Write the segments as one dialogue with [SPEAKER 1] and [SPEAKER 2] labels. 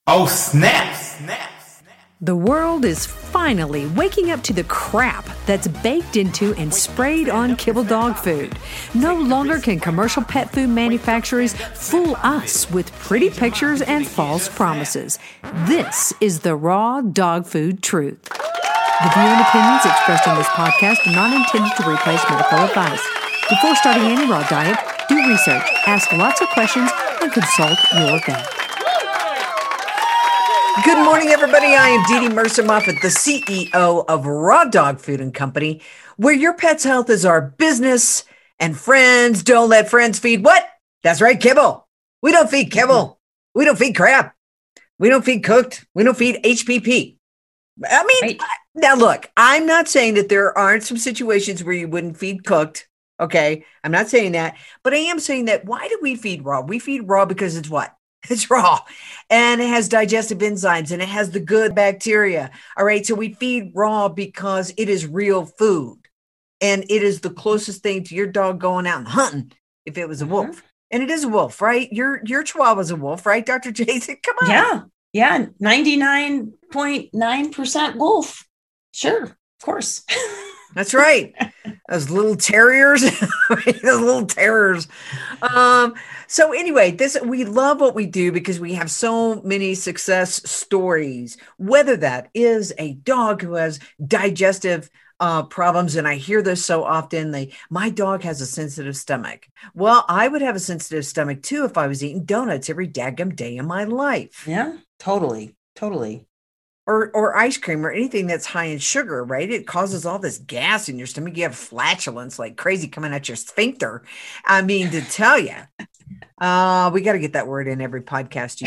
[SPEAKER 1] Oh, snap!
[SPEAKER 2] The world is finally waking up to the crap that's baked into and sprayed on kibble dog food. No longer can commercial pet food manufacturers fool us with pretty pictures and false promises. This is the raw dog food truth. The view and opinions expressed on this podcast are not intended to replace medical advice. Before starting any raw diet, do research, ask lots of questions, and consult your vet.
[SPEAKER 3] Good morning, everybody. I am Dee Dee Mercer-Moffat, the CEO of Raw Dog Food and Company, where your pet's health is our business and friends don't let friends feed what? That's right, kibble. We don't feed kibble. We don't feed crap. We don't feed cooked. We don't feed HPP. I mean, Now look, I'm not saying that there aren't some situations where you wouldn't feed cooked. Okay. I'm not saying that, but I am saying that why do we feed raw? We feed raw because it's what? It's raw and it has digestive enzymes and it has the good bacteria. All right. So we feed raw because it is real food and it is the closest thing to your dog going out and hunting if it was a wolf. And it is a wolf, right? Your Chihuahua's a wolf, right, Dr. Jason? Come on.
[SPEAKER 4] Yeah. 99.9% wolf. Sure. Of course.
[SPEAKER 3] That's right. Those little terriers. Those little terrors. So anyway, we love what we do because we have so many success stories, whether that is a dog who has digestive problems. And I hear this so often, my dog has a sensitive stomach. Well, I would have a sensitive stomach too if I was eating donuts every daggum day in my life.
[SPEAKER 4] Yeah, totally.
[SPEAKER 3] Or ice cream or anything that's high in sugar, right? It causes all this gas in your stomach. You have flatulence like crazy coming at your sphincter. I mean, to tell you, we got to get that word in every podcast,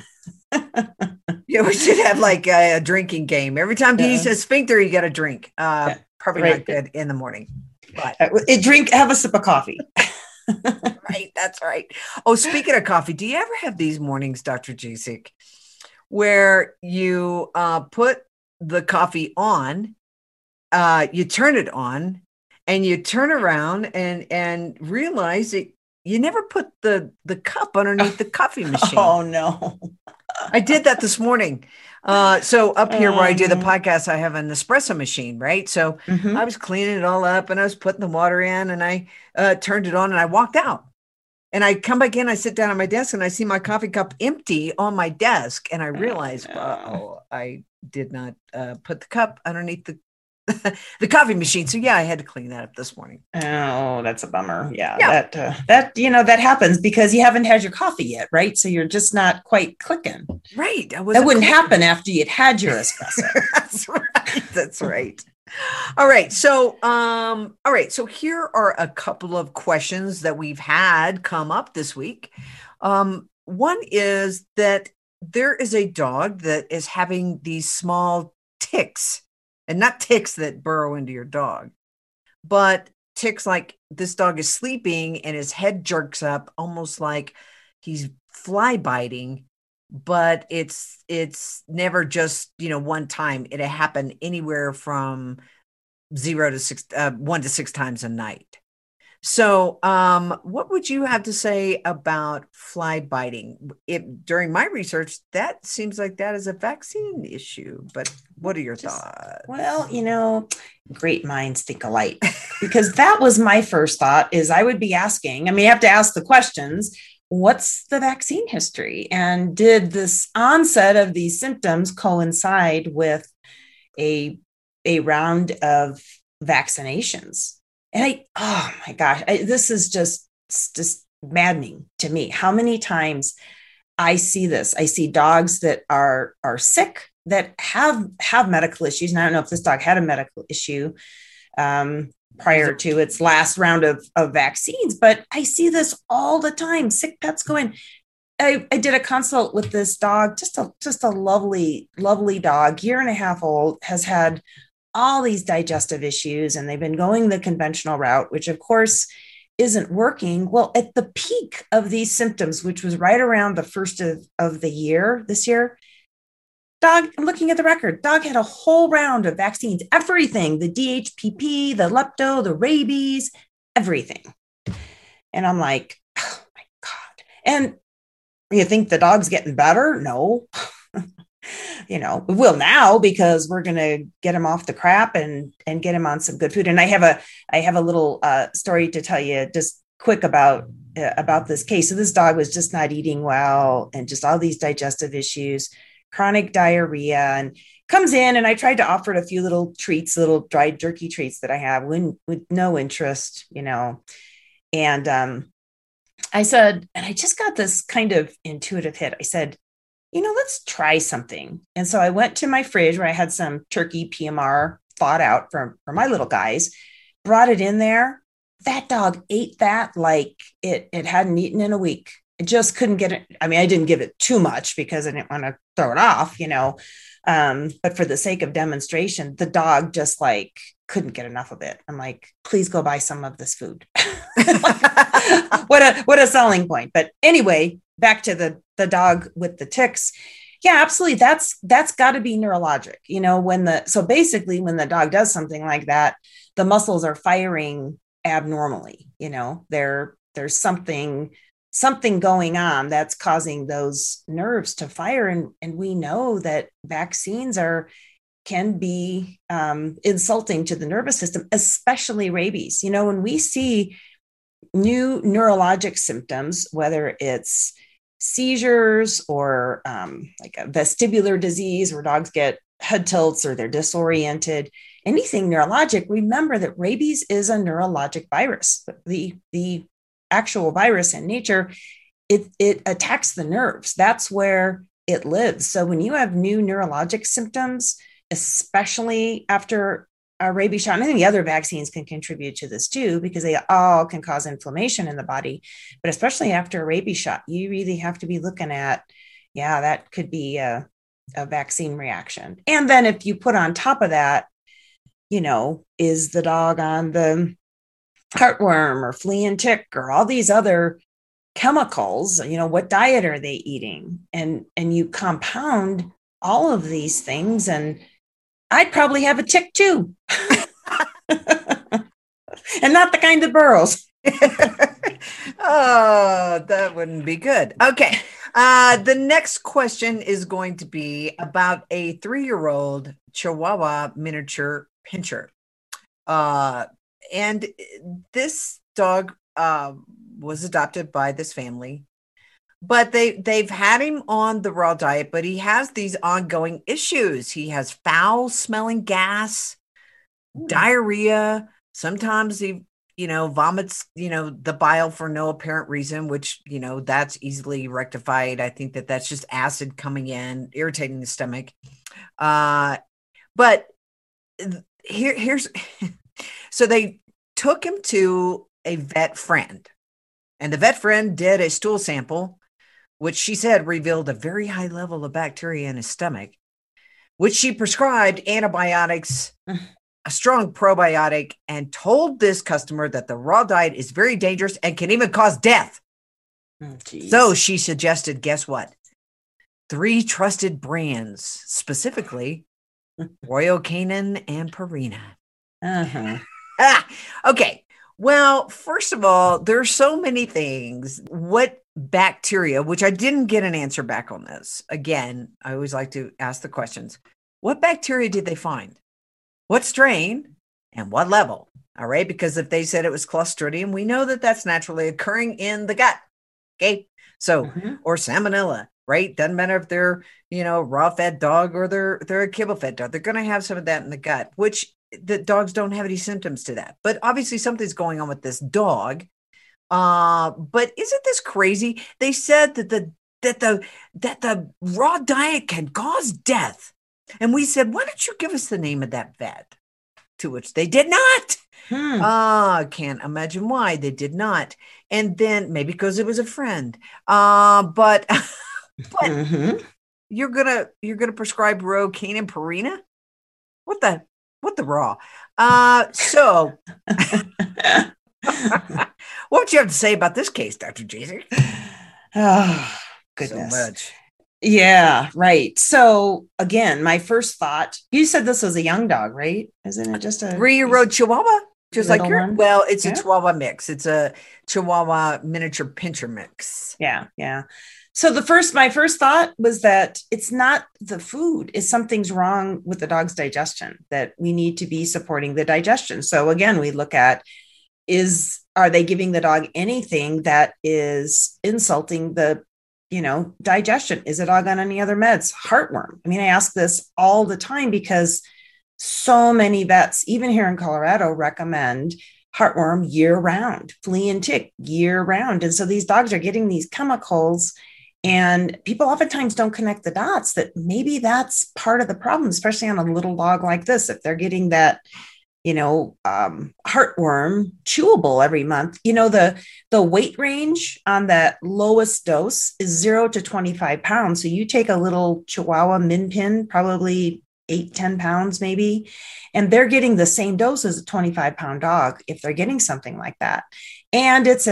[SPEAKER 3] Yeah, we should have like a drinking game. Every time he says sphincter, you got a drink. Probably not good in the morning. But
[SPEAKER 4] have a sip of coffee.
[SPEAKER 3] Right, that's right. Oh, speaking of coffee, do you ever have these mornings, Dr. Jasek, where you put the coffee on, you turn it on, and you turn around and realize that you never put the cup underneath the coffee machine.
[SPEAKER 4] Oh, no.
[SPEAKER 3] I did that this morning. So up here where I do the podcast, I have an espresso machine, right? So I was cleaning it all up and I was putting the water in and I turned it on and I walked out. And I come back in, I sit down at my desk and I see my coffee cup empty on my desk. And I realized, I did not put the cup underneath the coffee machine. So yeah, I had to clean that up this morning.
[SPEAKER 4] Oh, that's a bummer. Yeah. That happens because you haven't had your coffee yet, right? So you're just not quite clicking.
[SPEAKER 3] Right.
[SPEAKER 4] That wouldn't happen after you'd had your espresso.
[SPEAKER 3] That's right. All right. So here are a couple of questions that we've had come up this week. One is that there is a dog that is having these small ticks, and not ticks that burrow into your dog, but ticks like this dog is sleeping and his head jerks up almost like he's fly biting. But it's never just, one time. It happened anywhere from 1 to 6 times a night. So what would you have to say about fly biting? During my research, that seems like that is a vaccine issue, but what are your thoughts?
[SPEAKER 4] Well, great minds think alike, because that was my first thought is I would be asking, you have to ask the questions. What's the vaccine history? And did this onset of these symptoms coincide with a round of vaccinations? And oh my gosh, this is just maddening to me. How many times I see this? I see dogs that are sick, that have medical issues. And I don't know if this dog had a medical issue prior to its last round of vaccines, but I see this all the time. Sick pets go in. I did a consult with this dog, just a lovely, lovely dog, 1.5 years old, has had all these digestive issues, and they've been going the conventional route, which of course isn't working. Well, at the peak of these symptoms, which was right around the first of the year, this year, dog, I'm looking at the record, dog had a whole round of vaccines, everything, the DHPP, the lepto, the rabies, everything. And I'm like, oh my God. And you think the dog's getting better? No. We will now because we're going to get him off the crap and get him on some good food. And I have a little story to tell you just quick about this case. So this dog was just not eating well and just all these digestive issues, chronic diarrhea, and comes in, and I tried to offer it a few little treats, little dried jerky treats that I have with no interest, and I said, and I just got this kind of intuitive hit. I said, let's try something. And so I went to my fridge where I had some turkey PMR thawed out for my little guys, brought it in there. That dog ate that like it hadn't eaten in a week. It just couldn't get it. I mean, I didn't give it too much because I didn't want to throw it off, but for the sake of demonstration, the dog just like couldn't get enough of it. I'm like, please go buy some of this food. What a selling point. But anyway, back to the dog with the ticks. Yeah, absolutely. That's got to be neurologic. So basically when the dog does something like that, the muscles are firing abnormally. There's something going on that's causing those nerves to fire. And we know that vaccines can be insulting to the nervous system, especially rabies. When we see new neurologic symptoms, whether it's seizures or like a vestibular disease where dogs get head tilts or they're disoriented, anything neurologic, remember that rabies is a neurologic virus. The actual virus in nature, it attacks the nerves. That's where it lives. So when you have new neurologic symptoms, especially after a rabies shot, and I think the other vaccines can contribute to this too, because they all can cause inflammation in the body, but especially after a rabies shot, you really have to be looking at, that could be a vaccine reaction. And then if you put on top of that, is the dog on the heartworm or flea and tick or all these other chemicals, what diet are they eating? And you compound all of these things, and I'd probably have a tick too. And not the kind that burrows.
[SPEAKER 3] Oh, that wouldn't be good. Okay. The next question is going to be about a 3-year-old Chihuahua miniature pinscher. And this dog was adopted by this family, but they've had him on the raw diet, but he has these ongoing issues. He has foul smelling gas, diarrhea. Sometimes he, vomits, the bile for no apparent reason, which, that's easily rectified. I think that's just acid coming in, irritating the stomach. But here's, so they took him to a vet friend, and the vet friend did a stool sample, which she said revealed a very high level of bacteria in his stomach, which she prescribed antibiotics, a strong probiotic, and told this customer that the raw diet is very dangerous and can even cause death. So she suggested, guess what? 3 trusted brands, specifically Royal Canin and Purina. Okay. Well, first of all, there's so many things. What bacteria, which I didn't get an answer back on this. Again, I always like to ask the questions. What bacteria did they find? What strain and what level? All right. Because if they said it was Clostridium, we know that that's naturally occurring in the gut. Okay. So, or Salmonella, right? Doesn't matter if they're, raw fed dog or they're a kibble fed dog. They're going to have some of that in the gut, which the dogs don't have any symptoms to that. But obviously something's going on with this dog. But isn't this crazy? They said that the raw diet can cause death. And we said, why don't you give us the name of that vet? To which they did not. I can't imagine why they did not. And then maybe because it was a friend. But you're gonna prescribe Royal Canin Purina? What the raw? So what do you have to say about this case, Dr. Jaser?
[SPEAKER 4] Oh, goodness.
[SPEAKER 3] So much.
[SPEAKER 4] Yeah, right. So again, my first thought, you said this was a young dog, right? Isn't it just a
[SPEAKER 3] 3-year-old Chihuahua? Just like
[SPEAKER 4] one?
[SPEAKER 3] Well, it's a Chihuahua mix. It's a Chihuahua miniature pinscher mix.
[SPEAKER 4] Yeah. So my first thought was that it's not the food, it's something's wrong with the dog's digestion, that we need to be supporting the digestion. So again, we look at, are they giving the dog anything that is insulting the, digestion? Is the dog on any other meds? Heartworm. I mean, I ask this all the time because so many vets, even here in Colorado, recommend heartworm year round, flea and tick year round. And so these dogs are getting these chemicals, and people oftentimes don't connect the dots that maybe that's part of the problem, especially on a little dog like this. If they're getting that, heartworm chewable every month, the weight range on that lowest dose is 0 to 25 pounds. So you take a little Chihuahua Min Pin, probably 8-10 pounds maybe, and they're getting the same dose as a 25-pound dog if they're getting something like that. And it's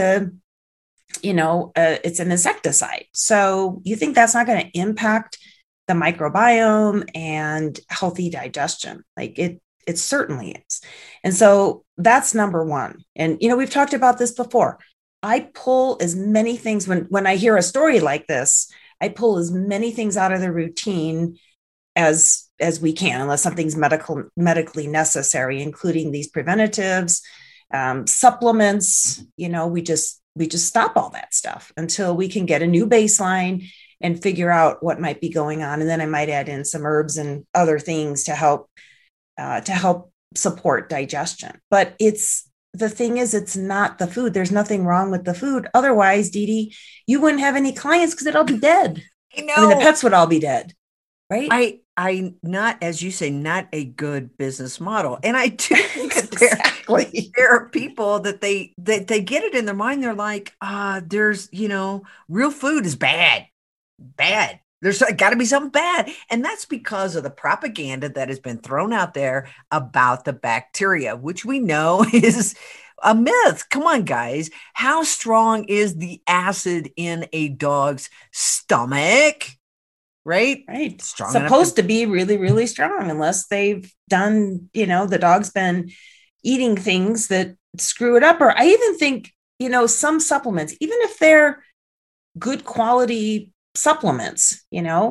[SPEAKER 4] it's an insecticide. So you think that's not going to impact the microbiome and healthy digestion? Like it certainly is. And so that's number one. And, we've talked about this before. I pull as many things when I hear a story like this, I pull as many things out of the routine as we can, unless something's medically necessary, including these preventatives, supplements. We just stop all that stuff until we can get a new baseline and figure out what might be going on. And then I might add in some herbs and other things to help support digestion. But the thing is, it's not the food. There's nothing wrong with the food. Otherwise, Dee Dee, you wouldn't have any clients because they'd all be dead.
[SPEAKER 3] I know.
[SPEAKER 4] I mean, the pets would all be dead, right?
[SPEAKER 3] I not, as you say, not a good business model. And I do think that there are people that they get it in their mind. They're like, there's, real food is bad. There's got to be something bad. And that's because of the propaganda that has been thrown out there about the bacteria, which we know is a myth. Come on, guys. How strong is the acid in a dog's stomach? Right.
[SPEAKER 4] Strong supposed to be really, really strong, unless they've done, the dog's been eating things that screw it up. Or I even think, some supplements, even if they're good quality supplements,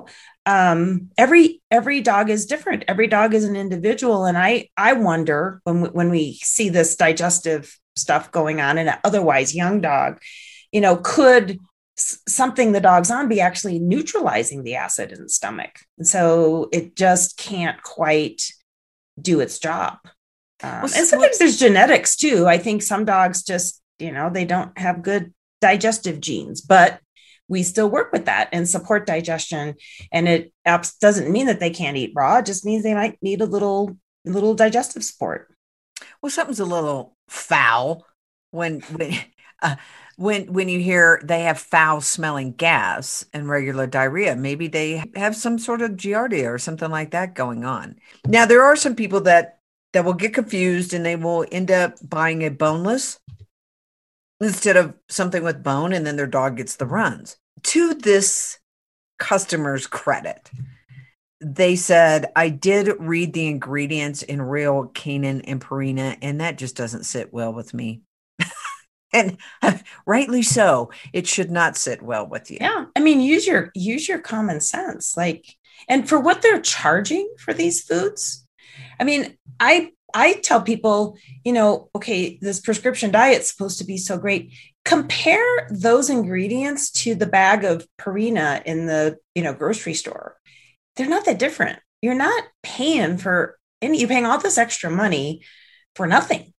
[SPEAKER 4] every dog is different. Every dog is an individual. And I wonder when we see this digestive stuff going on in an otherwise young dog, could something the dog's on be actually neutralizing the acid in the stomach. And so it just can't quite do its job. And sometimes there's genetics too. I think some dogs just, they don't have good digestive genes, but we still work with that and support digestion. And it doesn't mean that they can't eat raw. It just means they might need a little digestive support.
[SPEAKER 3] Well, something's a little foul when you hear they have foul smelling gas and regular diarrhea. Maybe they have some sort of giardia or something like that going on. Now, there are some people that will get confused and they will end up buying a boneless instead of something with bone, and then their dog gets the runs. To this customer's credit, they said, I did read the ingredients in Real Canine and Purina, and that just doesn't sit well with me. And rightly so. It should not sit well with you.
[SPEAKER 4] Yeah. I mean, use your common sense. And for what they're charging for these foods. I mean, I tell people, okay, this prescription diet is supposed to be so great. Compare those ingredients to the bag of Purina in the, grocery store. They're not that different. You're not paying you're paying all this extra money for nothing.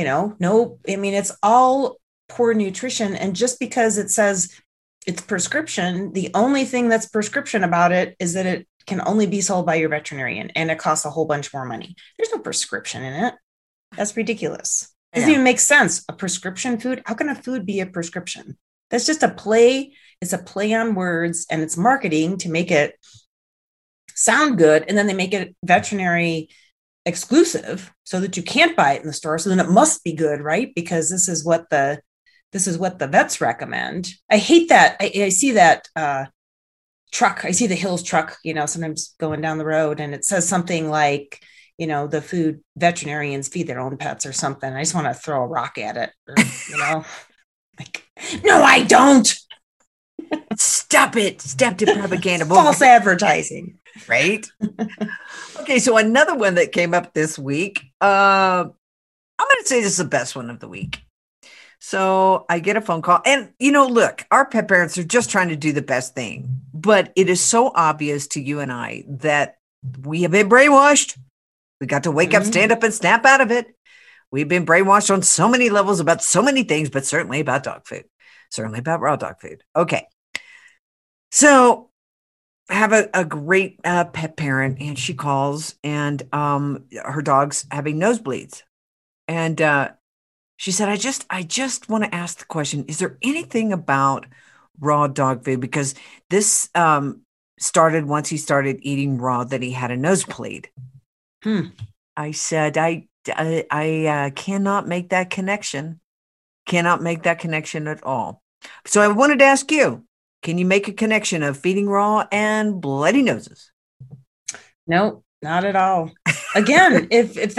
[SPEAKER 4] It's all poor nutrition. And just because it says it's prescription, the only thing that's prescription about it is that it can only be sold by your veterinarian and it costs a whole bunch more money. There's no prescription in it. That's ridiculous. It doesn't even make sense. A prescription food. How can a food be a prescription? That's just a play. It's a play on words, and it's marketing to make it sound good. And then they make it veterinary exclusive so that you can't buy it in the store. So then it must be good, right? Because this is what the vets recommend. I hate that. I see that truck. I see the Hills truck, sometimes going down the road, and it says something like, the food veterinarians feed their own pets or something. I just want to throw a rock at it, or, no, I don't.
[SPEAKER 3] Stop it. Stop the propaganda.
[SPEAKER 4] False advertising.
[SPEAKER 3] Right? Okay, so another one that came up this week. I'm going to say this is the best one of the week. So I get a phone call, and look, our pet parents are just trying to do the best thing, but it is so obvious to you and I that we have been brainwashed. We got to wake up, stand up, and snap out of it. We've been brainwashed on so many levels about so many things, but certainly about dog food, certainly about raw dog food. Okay. So I have a great pet parent, and she calls, and her dog's having nosebleeds. And she said, I just want to ask the question, is there anything about raw dog food? Because this started once he started eating raw that he had a nosebleed. I said, I cannot make that connection. Cannot make that connection at all. So I wanted to ask you, can you make a connection of feeding raw and bloody noses?
[SPEAKER 4] Nope, not at all. Again,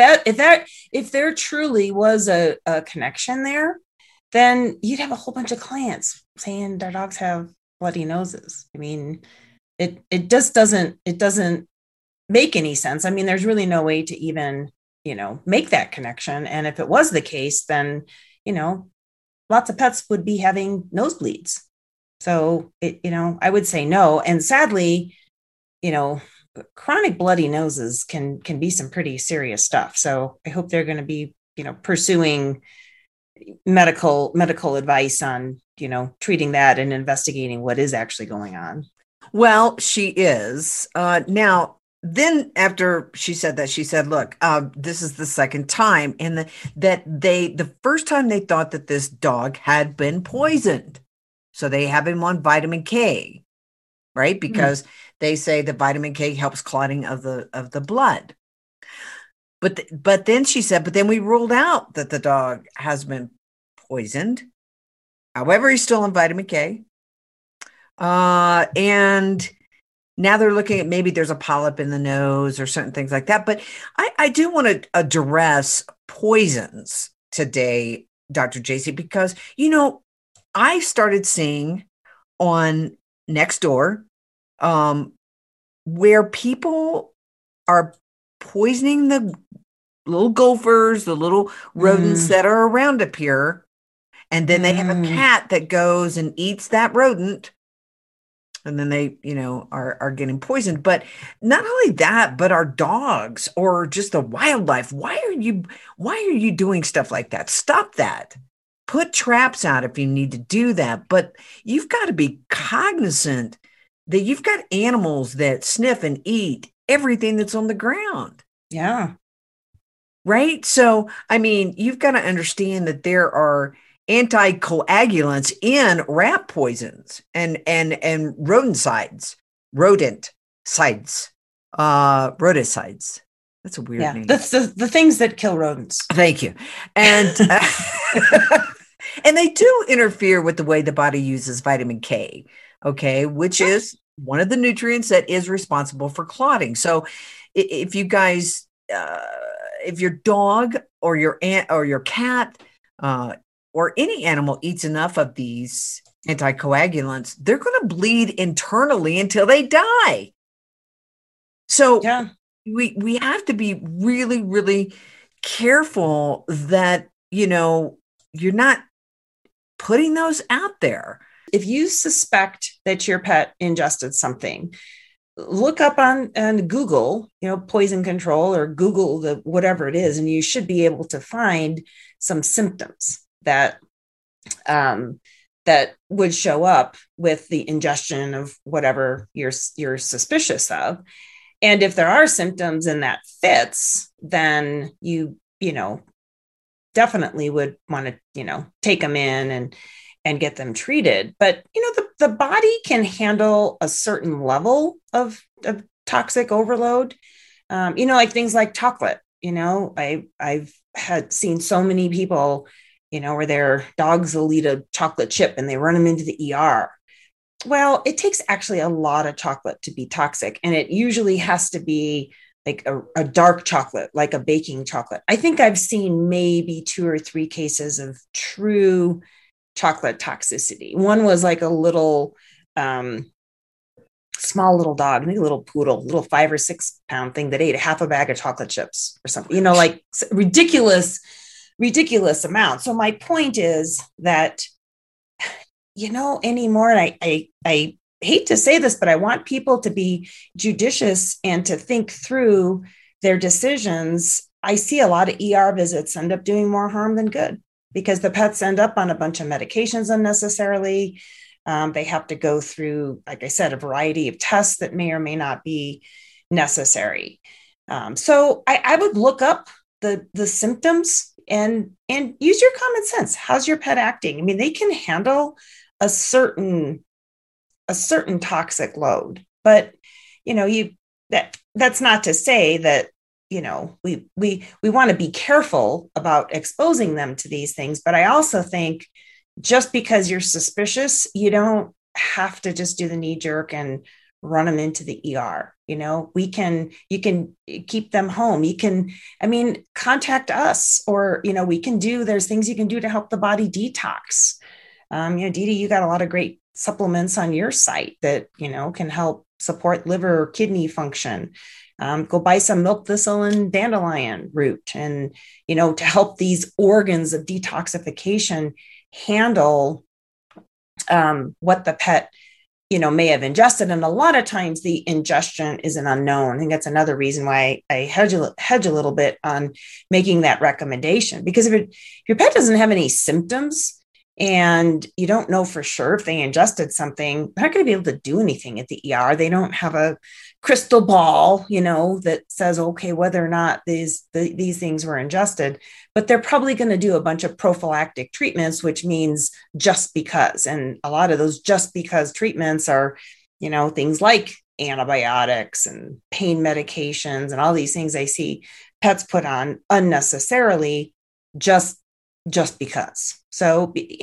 [SPEAKER 4] if there truly was a connection there, then you'd have a whole bunch of clients saying their dogs have bloody noses. I mean, it just doesn't make any sense. I mean, there's really no way to even, make that connection. And if it was the case, then, lots of pets would be having nosebleeds. So I would say no. And sadly, chronic bloody noses can be some pretty serious stuff. So I hope they're going to be, pursuing medical advice on, treating that and investigating what is actually going on.
[SPEAKER 3] Well, she is. Now, then after she said that, she said, look, this is the second time. And the first time they thought that this dog had been poisoned. So they have him on vitamin K, right? Because they say the vitamin K helps clotting of the blood. But then she said, but then we ruled out that the dog has been poisoned. However, he's still on vitamin K. And now they're looking at maybe there's a polyp in the nose or certain things like that. But I do want to address poisons today, Dr. JC, because, I started seeing on Nextdoor where people are poisoning the little gophers, the little rodents that are around up here. And then they have a cat that goes and eats that rodent. And then they, are getting poisoned. But not only that, but our dogs or just the wildlife. Why are you doing stuff like that? Stop that. Put traps out if you need to do that. But you've got to be cognizant that you've got animals that sniff and eat everything that's on the ground.
[SPEAKER 4] Yeah. Right.
[SPEAKER 3] So, I mean, you've got to understand that there are anticoagulants in rat poisons and rodenticides. That's a weird name.
[SPEAKER 4] That's the things that kill rodents.
[SPEAKER 3] Thank you. And and they do interfere with the way the body uses vitamin K, okay, which is one of the nutrients that is responsible for clotting. So if you guys, if your dog or your cat or any animal eats enough of these anticoagulants, they're going to bleed internally until they die. So we have to be really, really careful that, you're not putting those out there.
[SPEAKER 4] If you suspect that your pet ingested something, look up on Google, poison control, or Google the whatever it is, and you should be able to find some symptoms that would show up with the ingestion of whatever you're suspicious of. And if there are symptoms and that fits, then you definitely would want to, take them in and get them treated. But, the body can handle a certain level of toxic overload, like things like chocolate. I've had seen so many people, where their dogs will eat a chocolate chip and they run them into the ER. Well, it takes actually a lot of chocolate to be toxic. And it usually has to be like a dark chocolate, like a baking chocolate. I think I've seen maybe 2 or 3 cases of true chocolate toxicity. One was like a little, small little dog, maybe a little poodle, little 5 or 6 pound thing that ate a half a bag of chocolate chips or something, like ridiculous amount. So my point is that, anymore, and I hate to say this, but I want people to be judicious and to think through their decisions. I see a lot of ER visits end up doing more harm than good because the pets end up on a bunch of medications unnecessarily. They have to go through, like I said, a variety of tests that may or may not be necessary. So I would look up the symptoms and use your common sense. How's your pet acting? I mean, they can handle a certain toxic load, but that's not to say that we want to be careful about exposing them to these things. But I also think just because you're suspicious, you don't have to just do the knee jerk and run them into the ER. You can keep them home. Contact us, or, there's things you can do to help the body detox. Dee Dee, you got a lot of great supplements on your site that, can help support liver, kidney function. Go buy some milk thistle and dandelion root, and, to help these organs of detoxification handle what the pet, may have ingested. And a lot of times the ingestion is an unknown. I think that's another reason why I hedge a little bit on making that recommendation, because if your pet doesn't have any symptoms and you don't know for sure if they ingested something, they're not going to be able to do anything at the ER. They don't have a crystal ball, that says, okay, whether or not these things were ingested, but they're probably going to do a bunch of prophylactic treatments, which means just because. And a lot of those just because treatments are, things like antibiotics and pain medications and all these things I see pets put on unnecessarily just because. So, be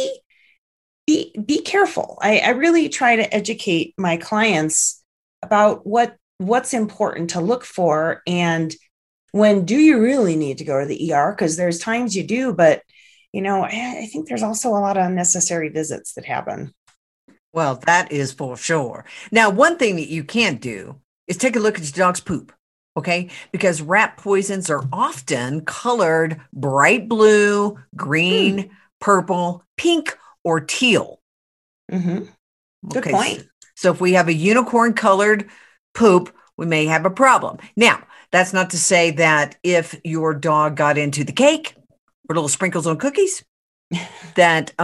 [SPEAKER 4] careful. I really try to educate my clients about what's important to look for, and when do you really need to go to the ER? Because there's times you do, but I think there's also a lot of unnecessary visits that happen.
[SPEAKER 3] Well, that is for sure. Now, one thing that you can't do is take a look at your dog's poop, okay? Because rat poisons are often colored bright blue, green, purple, pink, or teal.
[SPEAKER 4] Mm-hmm. Good point.
[SPEAKER 3] So if we have a unicorn colored poop, we may have a problem. Now, that's not to say that if your dog got into the cake or little sprinkles on cookies, that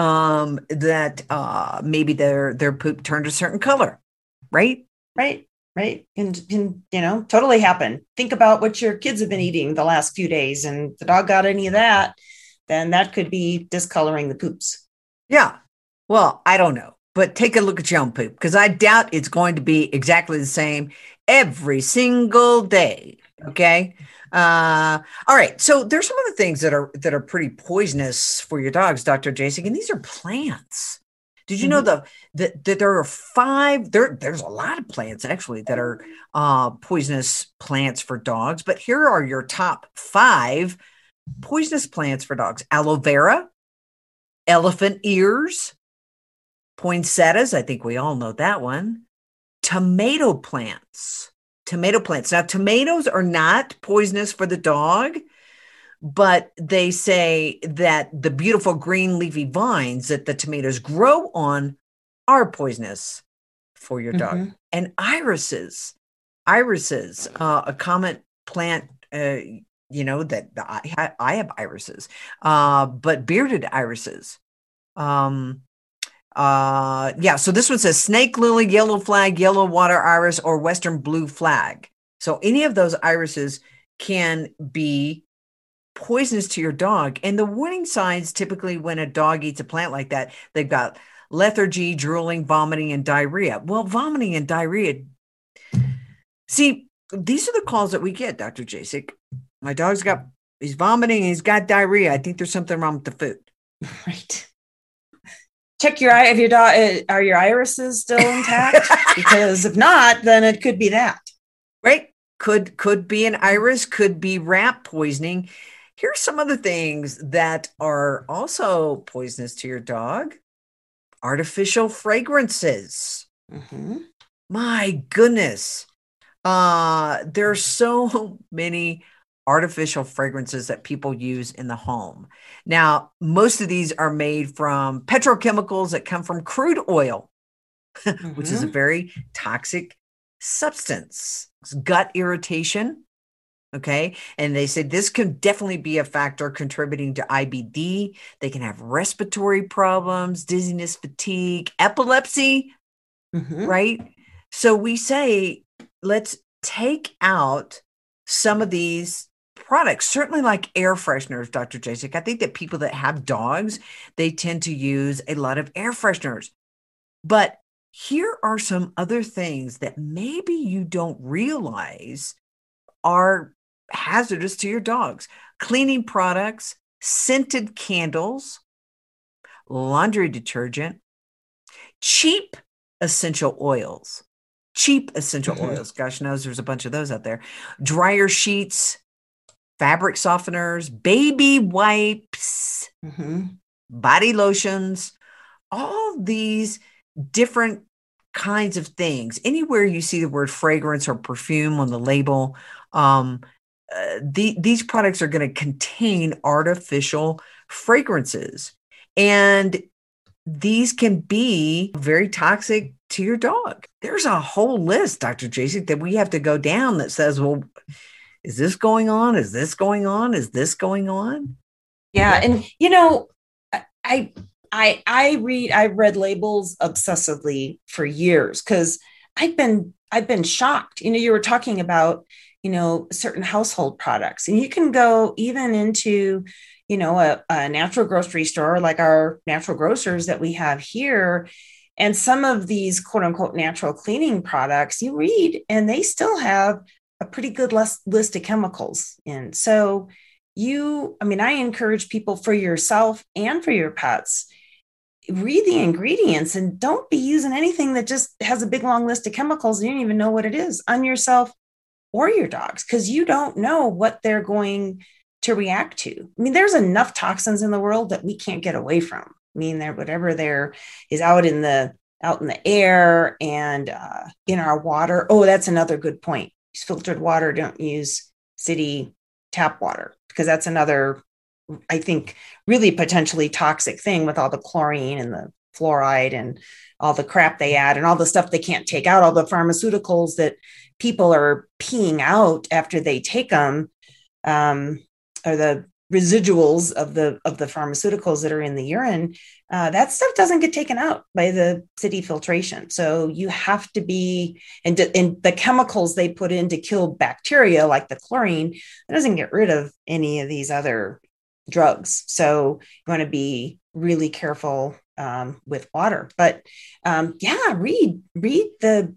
[SPEAKER 3] maybe their poop turned a certain color, right?
[SPEAKER 4] Right. And totally happen. Think about what your kids have been eating the last few days, and if the dog got any of that, then that could be discoloring the poops.
[SPEAKER 3] Yeah. Well, I don't know. But take a look at your own poop, because I doubt it's going to be exactly the same every single day. Okay. All right. So there's some other things that are pretty poisonous for your dogs, Dr. Jasek, and these are plants. Did you know that there are 5? There's a lot of plants actually that are poisonous plants for dogs. But here are your top 5 poisonous plants for dogs: aloe vera, elephant ears, poinsettias, I think we all know that one. Tomato plants. Now, tomatoes are not poisonous for the dog, but they say that the beautiful green leafy vines that the tomatoes grow on are poisonous for your dog. And irises, a common plant, that I have irises, but bearded irises. So this one says snake lily, yellow flag, yellow water iris, or western blue flag. So any of those irises can be poisonous to your dog. And the warning signs, typically when a dog eats a plant like that, they've got lethargy, drooling, vomiting, and diarrhea. Well, vomiting and diarrhea. See, these are the calls that we get, Dr. Jasek. My dog's he's vomiting, and he's got diarrhea. I think there's something wrong with the food.
[SPEAKER 4] Right. Check your eye. If your dog, are your irises still intact? Because if not, then it could be that.
[SPEAKER 3] Right. Could be an iris, could be rat poisoning. Here's some other things that are also poisonous to your dog. Artificial fragrances.
[SPEAKER 4] Mm-hmm.
[SPEAKER 3] My goodness. There's so many artificial fragrances that people use in the home. Now, most of these are made from petrochemicals that come from crude oil, which is a
[SPEAKER 4] Mm-hmm.
[SPEAKER 3] very toxic substance. It's gut irritation. Okay. And they said this can definitely be a factor contributing to IBD. They can have respiratory problems, dizziness, fatigue, epilepsy,
[SPEAKER 4] Mm-hmm.
[SPEAKER 3] right? So we say, let's take out some of these products, certainly like air fresheners, Dr. Jasek. I think that people that have dogs, they tend to use a lot of air fresheners. But here are some other things that maybe you don't realize are hazardous to your dogs. Cleaning products, scented candles, laundry detergent, cheap essential oils. Cheap essential
[SPEAKER 4] Mm-hmm.
[SPEAKER 3] oils. Gosh knows there's a bunch of those out there. Dryer sheets, fabric softeners, baby wipes,
[SPEAKER 4] Mm-hmm.
[SPEAKER 3] body lotions, all these different kinds of things. Anywhere you see the word fragrance or perfume on the label, these products are going to contain artificial fragrances. And these can be very toxic to your dog. There's a whole list, Dr. Jasek, that we have to go down that says, well, is this going on? Is this going on? Is this going on?
[SPEAKER 4] Yeah. And I I read labels obsessively for years because I've been shocked. You were talking about, certain household products, and you can go even into, a natural grocery store like our natural grocers that we have here. And some of these quote unquote natural cleaning products you read, and they still have a pretty good list of chemicals in. So I encourage people, for yourself and for your pets, read the ingredients and don't be using anything that just has a big long list of chemicals and you don't even know what it is on yourself or your dogs, because you don't know what they're going to react to. There's enough toxins in the world that we can't get away from. Whatever there is out in the air and in our water. Oh, that's another good point. Use filtered water. Don't use city tap water, because that's another, I think, really potentially toxic thing with all the chlorine and the fluoride and all the crap they add and all the stuff they can't take out, all the pharmaceuticals that people are peeing out after they take them, or the residuals of the pharmaceuticals that are in the urine. That stuff doesn't get taken out by the city filtration. So you have to be, and the chemicals they put in to kill bacteria, like the chlorine, it doesn't get rid of any of these other drugs. So you want to be really careful with water. But read the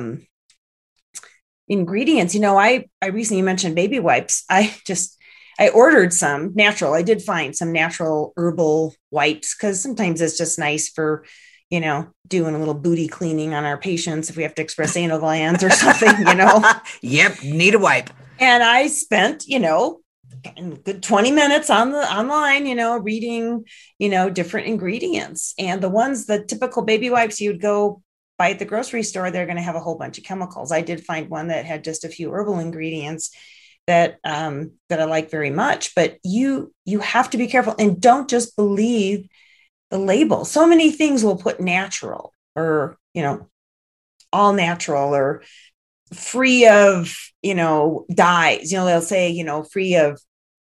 [SPEAKER 4] ingredients. I recently mentioned baby wipes. I ordered some natural. I did find some natural herbal wipes, because sometimes it's just nice for, doing a little booty cleaning on our patients if we have to express anal glands or something,
[SPEAKER 3] Yep, need a wipe.
[SPEAKER 4] And I spent, a good 20 minutes online, reading, different ingredients. And the typical baby wipes you'd go buy at the grocery store, they're going to have a whole bunch of chemicals. I did find one that had just a few herbal ingredients that I like very much. But you have to be careful and don't just believe the label. So many things will put natural or, all natural or free of, dyes. They'll say, free of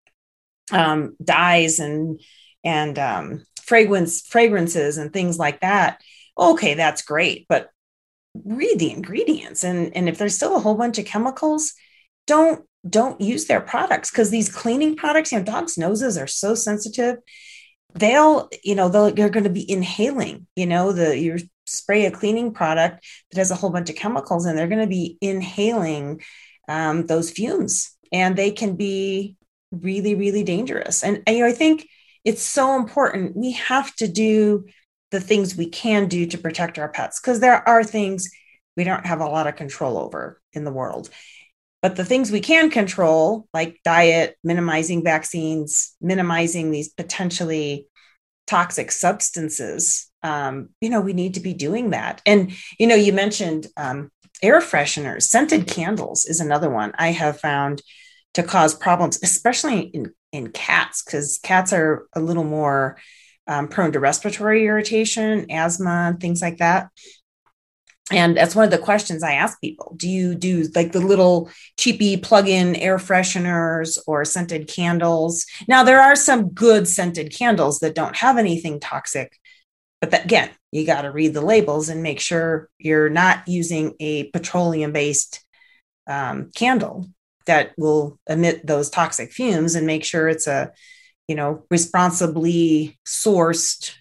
[SPEAKER 4] dyes and fragrances and things like that. Okay, that's great. But read the ingredients. And if there's still a whole bunch of chemicals, don't use their products, because these cleaning products, dogs' noses are so sensitive. They're going to be inhaling, you spray a cleaning product that has a whole bunch of chemicals, and they're going to be inhaling those fumes, and they can be really, really dangerous. And I think it's so important. We have to do the things we can do to protect our pets, because there are things we don't have a lot of control over in the world. But the things we can control, like diet, minimizing vaccines, minimizing these potentially toxic substances, we need to be doing that. And, you mentioned air fresheners. Scented candles is another one I have found to cause problems, especially in cats, because cats are a little more prone to respiratory irritation, asthma, things like that. And that's one of the questions I ask people. Do you do like the little cheapy plug-in air fresheners or scented candles? Now, there are some good scented candles that don't have anything toxic, but again, you got to read the labels and make sure you're not using a petroleum-based candle that will emit those toxic fumes, and make sure it's a, responsibly sourced,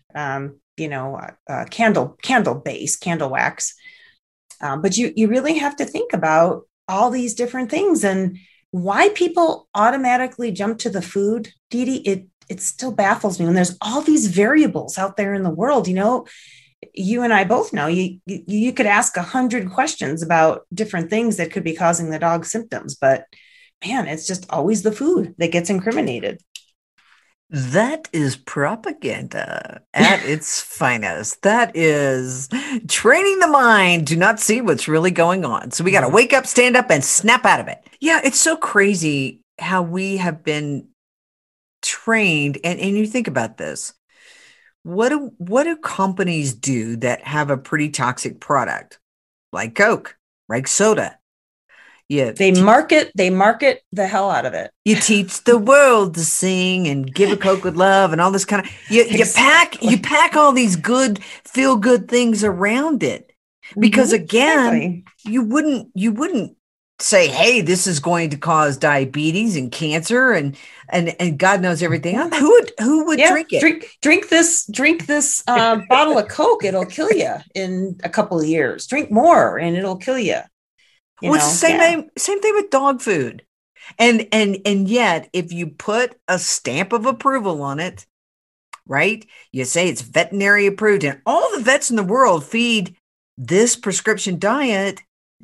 [SPEAKER 4] candle wax. But you really have to think about all these different things and why people automatically jump to the food, Dee Dee. It still baffles me when there's all these variables out there in the world. You and I both know you could ask 100 questions about different things that could be causing the dog symptoms, but man, it's just always the food that gets incriminated.
[SPEAKER 3] That is propaganda at its finest. That is training the mind to not see what's really going on. So we got to wake up, stand up, and snap out of it. Yeah, it's so crazy how we have been trained. And you think about this. What do companies do that have a pretty toxic product? Like Coke, like soda. Yeah,
[SPEAKER 4] they market the hell out of it.
[SPEAKER 3] You teach the world to sing and give a Coke with love and all this kind of you pack all these good feel good things around it, because again, you wouldn't say, hey, this is going to cause diabetes and cancer and God knows everything else. Who would drink it?
[SPEAKER 4] Drink this bottle of Coke. It'll kill you in a couple of years. Drink more and it'll kill you.
[SPEAKER 3] It's the same thing with dog food. And yet, if you put a stamp of approval on it, right, you say it's veterinary approved, and all the vets in the world feed this prescription diet.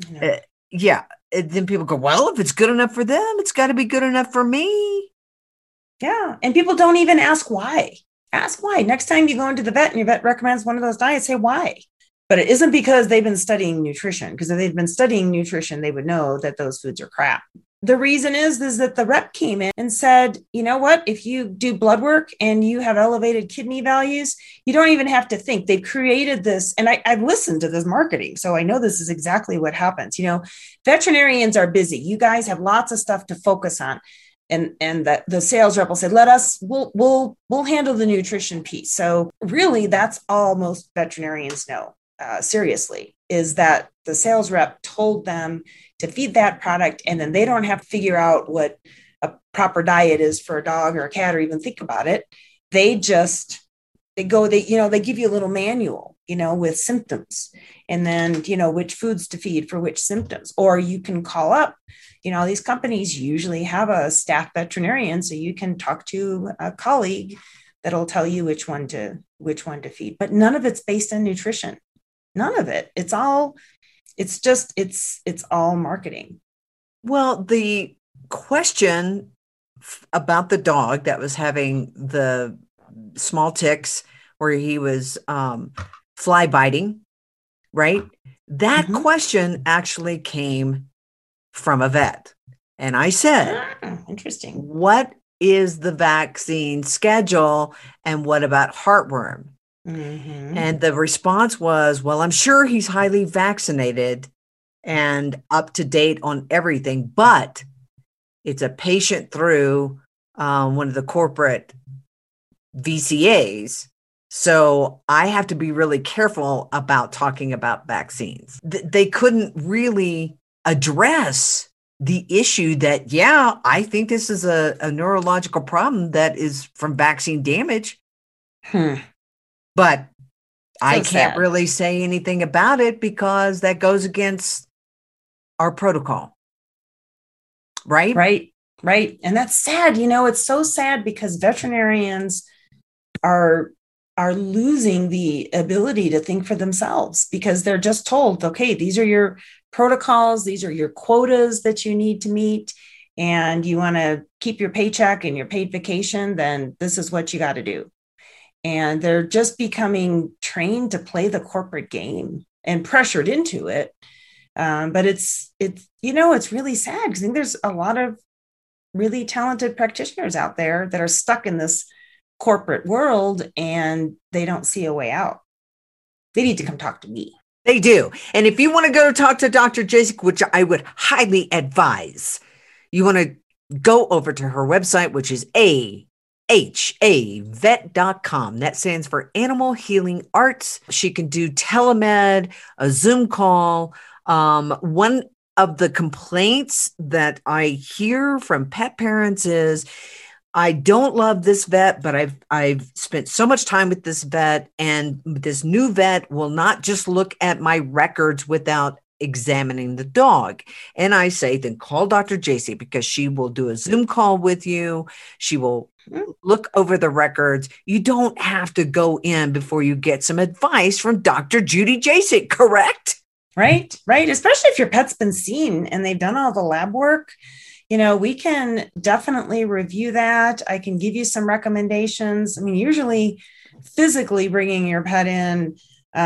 [SPEAKER 3] Then people go, well, if it's good enough for them, it's got to be good enough for me.
[SPEAKER 4] Yeah. And people don't even ask why. Ask why. Next time you go into the vet and your vet recommends one of those diets, say why. But it isn't because they've been studying nutrition, because if they've been studying nutrition, they would know that those foods are crap. The reason is that the rep came in and said, you know what, if you do blood work and you have elevated kidney values, you don't even have to think. They've created this. And I've listened to this marketing, so I know this is exactly what happens. Veterinarians are busy. You guys have lots of stuff to focus on. And the sales rep will say, we'll handle the nutrition piece. So really, that's all most veterinarians know. Seriously, is that the sales rep told them to feed that product, and then they don't have to figure out what a proper diet is for a dog or a cat or even think about it. They give you a little manual, with symptoms, and then, which foods to feed for which symptoms. Or you can call up, these companies usually have a staff veterinarian, so you can talk to a colleague that'll tell you which one to feed. But none of it's based on nutrition. None of it. It's all marketing.
[SPEAKER 3] Well, the question about the dog that was having the small ticks where he was fly biting, right? That question actually came from a vet. And I said,
[SPEAKER 4] interesting.
[SPEAKER 3] What is the vaccine schedule? And what about heartworm? And the response was, well, I'm sure he's highly vaccinated and up to date on everything, but it's a patient through one of the corporate VCAs. So I have to be really careful about talking about vaccines. They couldn't really address the issue that, I think this is a neurological problem that is from vaccine damage. But I can't really say anything about it because that goes against our protocol. Right?
[SPEAKER 4] Right. And that's sad. It's so sad because veterinarians are losing the ability to think for themselves because they're just told, okay, these are your protocols. These are your quotas that you need to meet. And you want to keep your paycheck and your paid vacation, then this is what you got to do. And they're just becoming trained to play the corporate game and pressured into it. But it's really sad because I think there's a lot of really talented practitioners out there that are stuck in this corporate world and they don't see a way out. They need to come talk to me.
[SPEAKER 3] They do. And if you want to go talk to Dr. Jasek, which I would highly advise, you want to go over to her website, which is AHAvet.com. That stands for Animal Healing Arts. She can do telemed, a Zoom call. One of the complaints that I hear from pet parents is, I don't love this vet, but I've spent so much time with this vet, and this new vet will not just look at my records without examining the dog. And I say, then call Dr. Jasek, because she will do a Zoom call with you. She will look over the records. You don't have to go in before you get some advice from Dr. Judy Jasek, correct?
[SPEAKER 4] Right. Especially if your pet's been seen and they've done all the lab work. We can definitely review that. I can give you some recommendations. I mean, usually physically bringing your pet in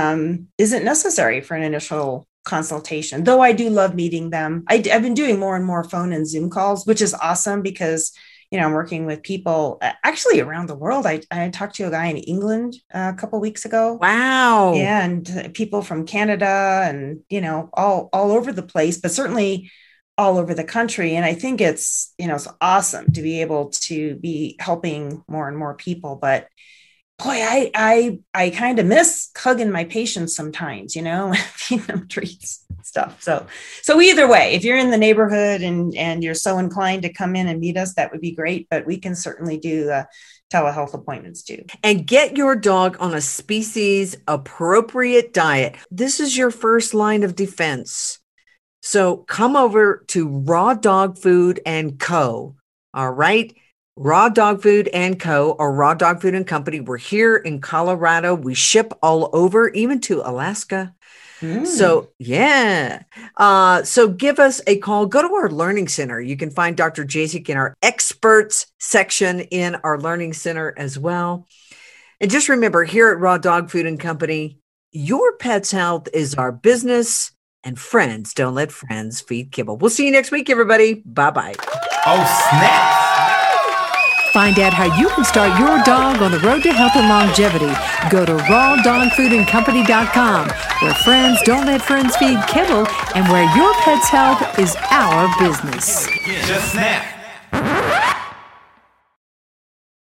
[SPEAKER 4] isn't necessary for an initial consultation, though I do love meeting them. I've been doing more and more phone and Zoom calls, which is awesome because, I'm working with people actually around the world. I talked to a guy in England a couple of weeks ago.
[SPEAKER 3] Wow.
[SPEAKER 4] Yeah. And people from Canada and, all over the place, but certainly all over the country. And I think it's awesome to be able to be helping more and more people. But boy, I kind of miss hugging my patients sometimes, feeding them treats and stuff. So either way, if you're in the neighborhood and you're so inclined to come in and meet us, that would be great. But we can certainly do telehealth appointments too.
[SPEAKER 3] And get your dog on a species appropriate diet. This is your first line of defense. So come over to Raw Dog Food & Co. All right. Raw Dog Food & Co. or Raw Dog Food & Company. We're here in Colorado. We ship all over, even to Alaska. So, yeah. So give us a call. Go to our Learning Center. You can find Dr. Jasek in our experts section in our Learning Center as well. And just remember, here at Raw Dog Food & Company, your pet's health is our business, and friends don't let friends feed kibble. We'll see you next week, everybody. Bye-bye.
[SPEAKER 1] Oh, snap.
[SPEAKER 2] Find out how you can start your dog on the road to health and longevity. Go to rawdogfoodandcompany.com, where friends don't let friends feed kibble and where your pet's health is our business.
[SPEAKER 1] Just snap.